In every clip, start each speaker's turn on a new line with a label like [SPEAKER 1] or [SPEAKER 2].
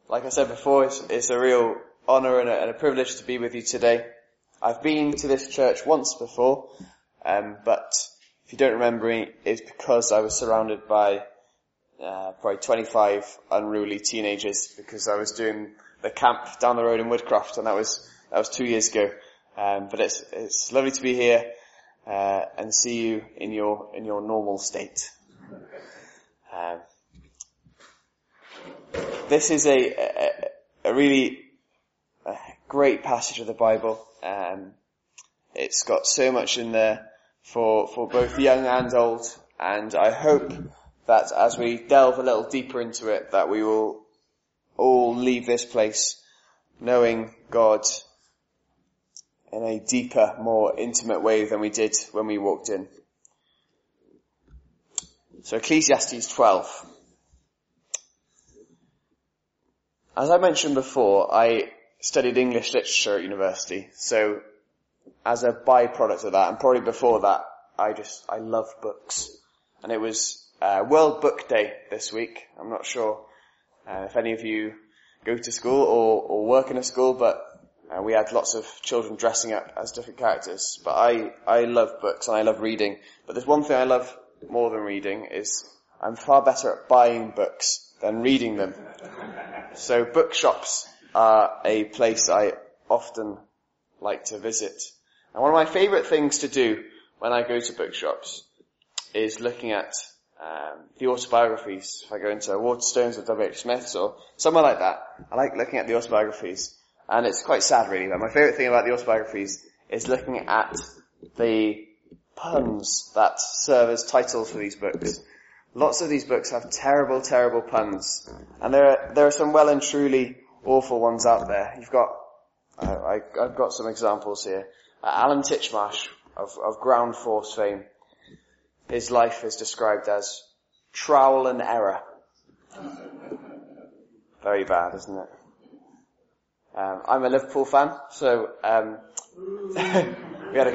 [SPEAKER 1] Like I said before, it's a real honour and a privilege to be with you today. I've been to this church once before, but if you don't remember me, it's because I was surrounded by probably 25 unruly teenagers because I was doing the camp down the road in Woodcroft, and that was 2 years ago. But it's lovely to be here and see you in your normal state. This is a really great passage of the Bible. It's got so much in there for both young and old, and I hope that as we delve a little deeper into it, that we will all leave this place knowing God in a deeper, more intimate way than we did when we walked in. So Ecclesiastes 12. As I mentioned before, I studied English literature at university, so as a byproduct of that, and probably before that, I love books. And it was World Book Day this week. I'm not sure if any of you go to school or work in a school, but we had lots of children dressing up as different characters. But I love books and I love reading. But there's one thing I love more than reading is I'm far better at buying books than reading them. So bookshops are a place I often like to visit. And one of my favourite things to do when I go to bookshops is looking at the autobiographies. If I go into Waterstones or W.H. Smith's or somewhere like that, I like looking at the autobiographies. And it's quite sad really, but my favourite thing about the autobiographies is looking at the puns that serve as titles for these books. Lots of these books have terrible, terrible puns. And there are some well and truly awful ones out there. You've got, I've got some examples here. Alan Titchmarsh of Ground Force fame. His life is described as trowel and error. Very bad, isn't it? I'm a Liverpool fan, so we had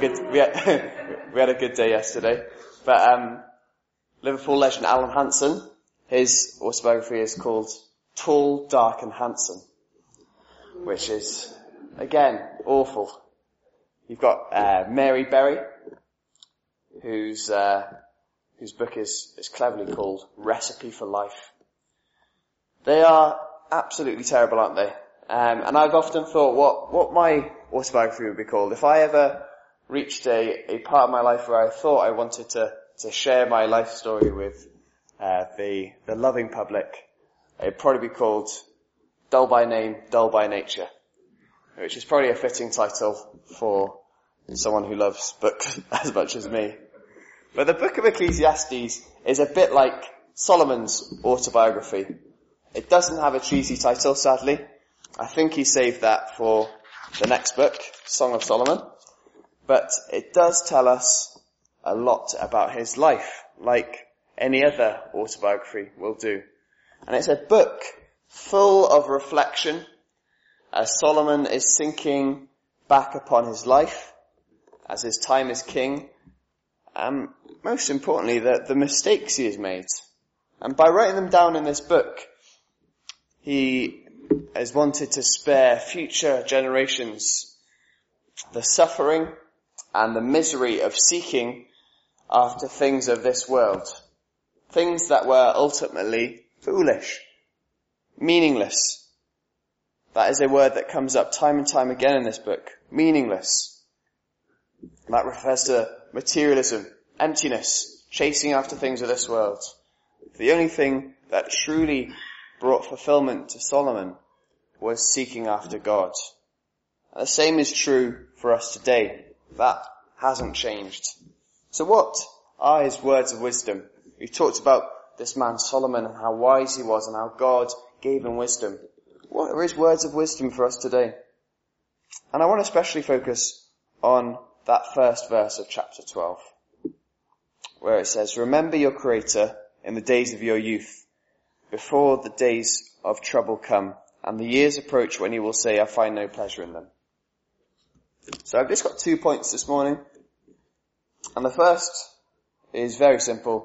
[SPEAKER 1] a good day yesterday. But Liverpool legend Alan Hansen, his autobiography is called Tall, Dark and Handsome, which is again awful. You've got Mary Berry, whose book is cleverly called Recipe for Life. They are absolutely terrible, aren't they? And I've often thought what my autobiography would be called. If I ever reached a part of my life where I thought I wanted to share my life story with the loving public, it'd probably be called Dull by Name, Dull by Nature, which is probably a fitting title for someone who loves books as much as me. But the book of Ecclesiastes is a bit like Solomon's autobiography. It doesn't have a cheesy title, sadly. I think he saved that for the next book, Song of Solomon. But it does tell us a lot about his life, like any other autobiography will do. And it's a book full of reflection as Solomon is thinking back upon his life, as his time as king, and most importantly, the mistakes he has made. And by writing them down in this book, he has wanted to spare future generations the suffering and the misery of seeking after things of this world. Things that were ultimately foolish, meaningless. That is a word that comes up time and time again in this book. Meaningless. That refers to materialism, emptiness, chasing after things of this world. The only thing that truly brought fulfillment to Solomon was seeking after God. And the same is true for us today. That hasn't changed. So what are his words of wisdom? We've talked about this man Solomon and how wise he was and how God gave him wisdom. What are his words of wisdom for us today? And I want to especially focus on that first verse of chapter 12, where it says, "Remember your Creator in the days of your youth, before the days of trouble come, and the years approach when you will say, I find no pleasure in them." So I've just got 2 points this morning. And the first is very simple.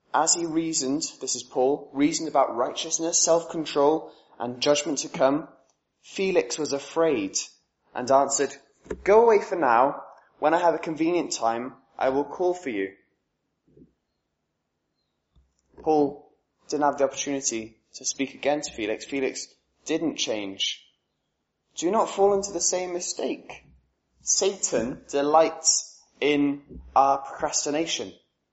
[SPEAKER 1] As he reasoned, this is Paul, reasoned about righteousness, self-control, and judgment to come, Felix was afraid and answered, "Go away for now. When I have a convenient time, I will call for you." Paul didn't have the opportunity to speak again to Felix. Felix didn't change. Do not fall into the same mistake. Satan delights in our procrastination.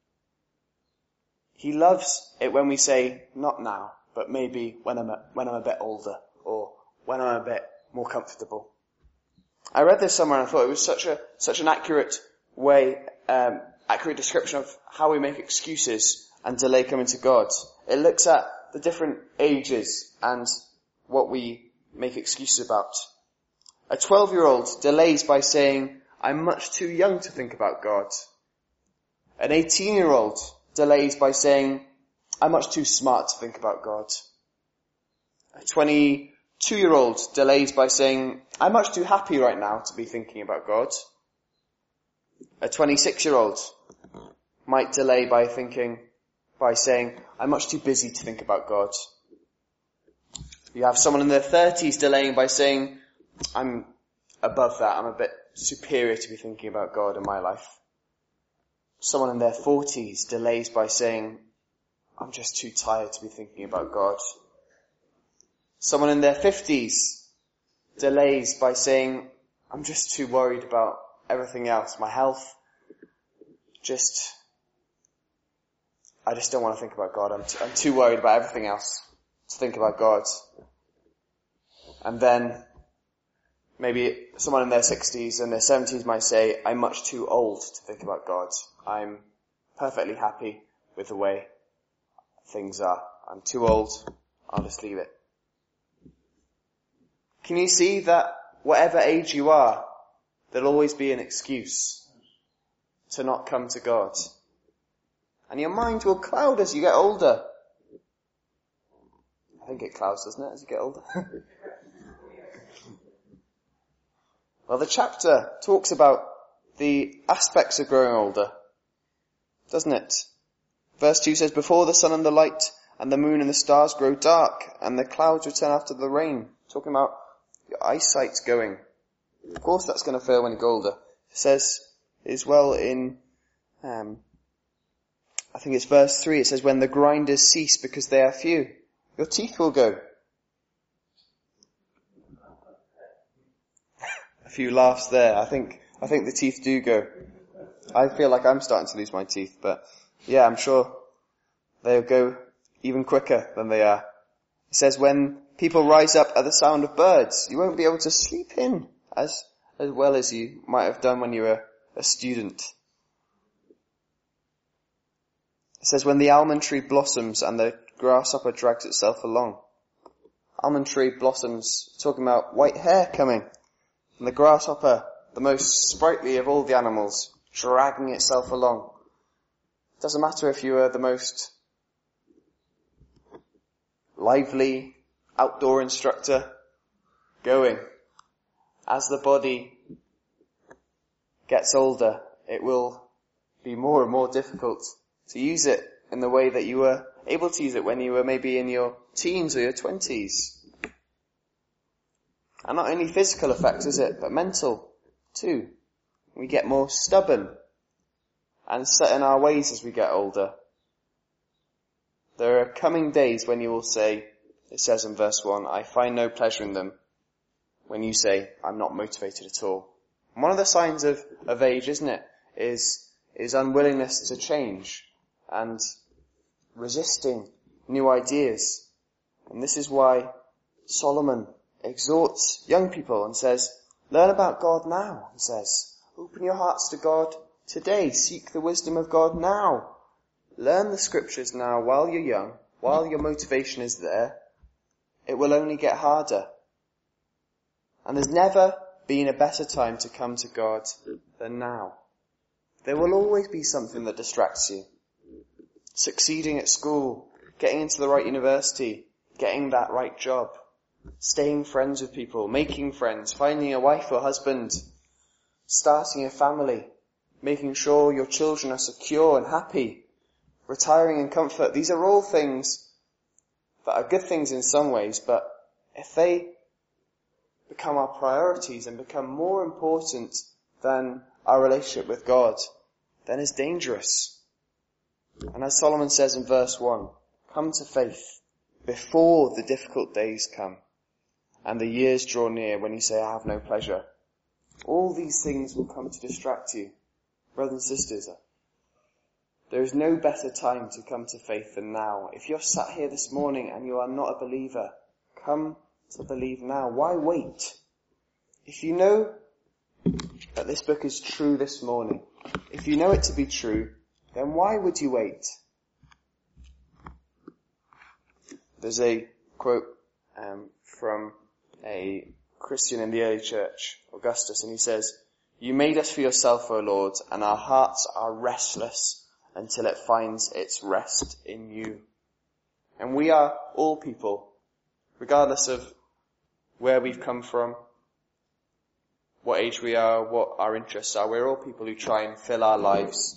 [SPEAKER 1] He loves it when we say, not now, but maybe when I'm a bit older, or when I'm a bit more comfortable. I read this somewhere and I thought it was such an accurate description of how we make excuses and delay coming to God. It looks at the different ages and what we make excuses about. A 12-year-old delays by saying, "I'm much too young to think about God." An 18-year-old delays by saying, "I'm much too smart to think about God." A 22-year-old delays by saying, "I'm much too happy right now to be thinking about God." A 26-year-old might delay by saying, "I'm much too busy to think about God." You have someone in their 30s delaying by saying, "I'm above that, I'm a bit superior to be thinking about God in my life." Someone in their 40s delays by saying, "I'm just too tired to be thinking about God." Someone in their 50s delays by saying, "I'm just too worried about everything else, my health. I just don't want to think about God. I'm too worried about everything else to think about God." And then maybe someone in their 60s and their 70s might say, "I'm much too old to think about God. I'm perfectly happy with the way things are. I'm too old. I'll just leave it." Can you see that whatever age you are, there'll always be an excuse to not come to God? And your mind will cloud as you get older. I think it clouds, doesn't it, as you get older? Well, the chapter talks about the aspects of growing older, doesn't it? Verse 2 says, "Before the sun and the light and the moon and the stars grow dark and the clouds return after the rain." Talking about your eyesight's going. Of course that's going to fail when you get older. It says as well in, I think it's verse 3, it says, "When the grinders cease because they are few, your teeth will go." A few laughs there. I think the teeth do go. I feel like I'm starting to lose my teeth, but yeah, I'm sure they'll go even quicker than they are. It says, "When people rise up at the sound of birds, you won't be able to sleep in as well as you might have done when you were a student." It says, "When the almond tree blossoms and the grasshopper drags itself along." Almond tree blossoms, talking about white hair coming. And the grasshopper, the most sprightly of all the animals, dragging itself along. It doesn't matter if you are the most lively outdoor instructor going. As the body gets older, it will be more and more difficult to use it in the way that you were able to use it when you were maybe in your teens or your 20s. And not only physical effects, is it, but mental too. We get more stubborn and set in our ways as we get older. There are coming days when you will say, it says in verse 1, "I find no pleasure in them," when you say, "I'm not motivated at all." And one of the signs of age, isn't it, is unwillingness to change and resisting new ideas. And this is why Solomon exhorts young people and says, "Learn about God now," he says. "Open your hearts to God today. Seek the wisdom of God now. Learn the scriptures now while you're young, while your motivation is there. It will only get harder." And there's never been a better time to come to God than now. There will always be something that distracts you. Succeeding at school, getting into the right university, getting that right job, staying friends with people, making friends, finding a wife or husband, starting a family, making sure your children are secure and happy, retiring in comfort. These are all things that are good things in some ways, but if they become our priorities and become more important than our relationship with God, then it's dangerous. And as Solomon says in verse 1, come to faith before the difficult days come and the years draw near when you say, I have no pleasure. All these things will come to distract you. Brothers and sisters, there is no better time to come to faith than now. If you're sat here this morning and you are not a believer, come to believe now. Why wait? If you know that this book is true this morning, if you know it to be true, then why would you wait? There's a quote from a Christian in the early church, Augustus, and he says, you made us for yourself, O Lord, and our hearts are restless until it finds its rest in you. And we are all people, regardless of where we've come from, what age we are, what our interests are. We're all people who try and fill our lives.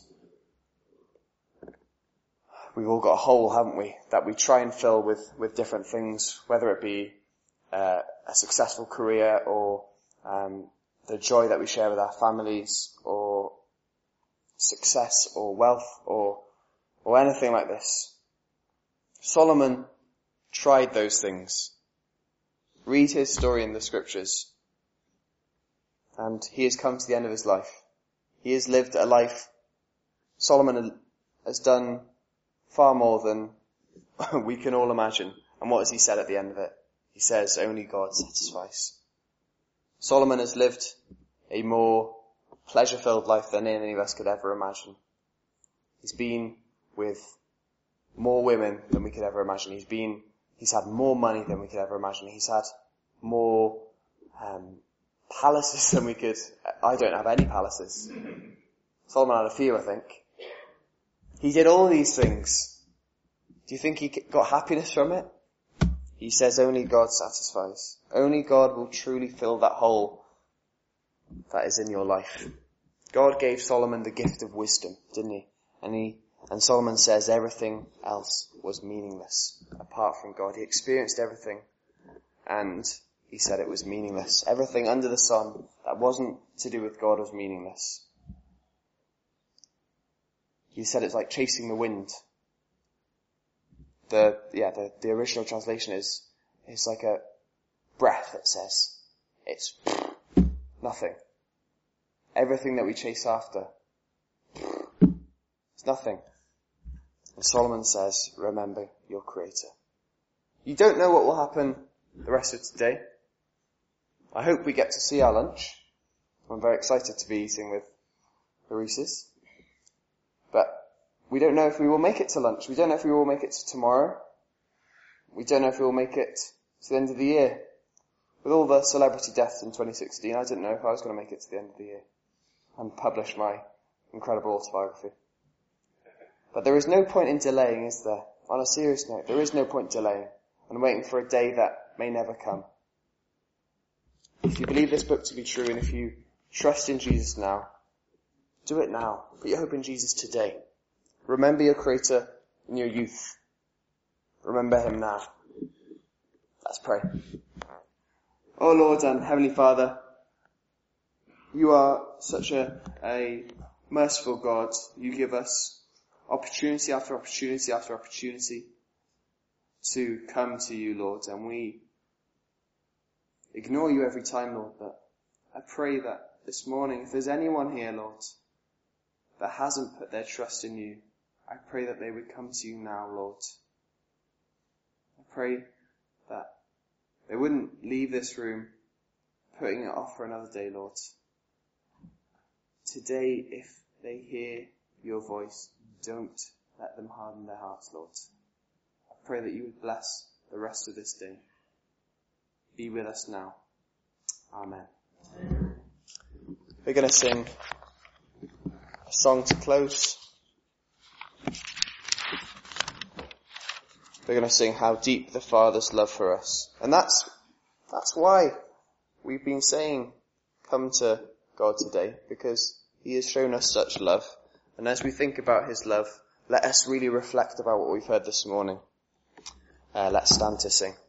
[SPEAKER 1] We've all got a hole, haven't we, that we try and fill with different things, whether it be a successful career or the joy that we share with our families, or success or wealth or anything like this. Solomon tried those things. Read his story in the scriptures. And he has come to the end of his life. He has lived a life. Solomon has done far more than we can all imagine. And what has he said at the end of it? He says, only God satisfies. Solomon has lived a more pleasure-filled life than any of us could ever imagine. He's been with more women than we could ever imagine. He's had more money than we could ever imagine. He's had more palaces than we could. I don't have any palaces. Solomon had a few, I think. He did all these things. Do you think he got happiness from it? He says only God satisfies. Only God will truly fill that hole that is in your life. God gave Solomon the gift of wisdom, didn't he? And Solomon says everything else was meaningless apart from God. He experienced everything and he said it was meaningless. Everything under the sun that wasn't to do with God was meaningless. He said it's like chasing the wind. The original translation is like a breath, it says. It's nothing. Everything that we chase after, it's nothing. And Solomon says, remember your Creator. You don't know what will happen the rest of today. I hope we get to see our lunch. I'm very excited to be eating with the Reeses. But we don't know if we will make it to lunch. We don't know if we will make it to tomorrow. We don't know if we will make it to the end of the year. With all the celebrity deaths in 2016, I didn't know if I was going to make it to the end of the year and publish my incredible autobiography. But there is no point in delaying, is there? On a serious note, there is no point delaying and waiting for a day that may never come. If you believe this book to be true and if you trust in Jesus now, do it now. Put your hope in Jesus today. Remember your Creator in your youth. Remember Him now. Let's pray. Oh Lord and Heavenly Father, you are such a merciful God. You give us opportunity after opportunity after opportunity to come to you, Lord, and we ignore you every time, Lord, but I pray that this morning, if there's anyone here, Lord, that hasn't put their trust in you, I pray that they would come to you now, Lord. I pray that they wouldn't leave this room putting it off for another day, Lord. Today, if they hear your voice, don't let them harden their hearts, Lord. I pray that you would bless the rest of this day. Be with us now. Amen. We're going to sing a song to close. We're going to sing How Deep the Father's Love for Us. And that's why we've been saying come to God today, because He has shown us such love. And as we think about His love, let us really reflect about what we've heard this morning. Let's stand to sing.